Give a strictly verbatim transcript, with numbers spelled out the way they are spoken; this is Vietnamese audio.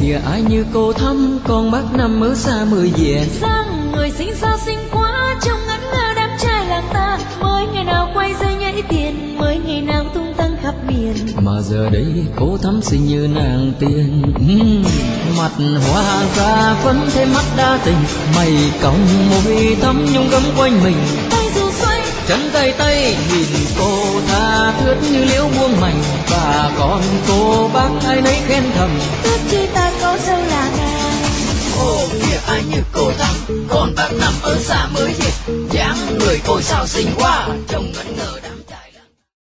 kìa ai như cô Thắm, con bác năm ở xa mười về. Sang người xinh xa xinh quá, trông ngẩn ngơ đám trai làng ta. Mới ngày nào quay dây nhảy tiền, mới ngày nào tung tăng khắp miền. Mà giờ đây cô Thắm xinh như nàng tiên. uhm, Mặt hoa ra phấn thêm mắt đa tình, mày cong môi thắm nhung gấm quanh mình. Tay dù xoay Chân tay tay nhìn cô tha thướt như liễu buông mảnh. Và còn cô bác ai nấy khen thầm, ước chi ta có dâu là nàng. Ô kìa ai như cô Thắm, con bác nằm ở xa mới về. Dáng người cô sao xinh quá, trông ngẩn ngơ đã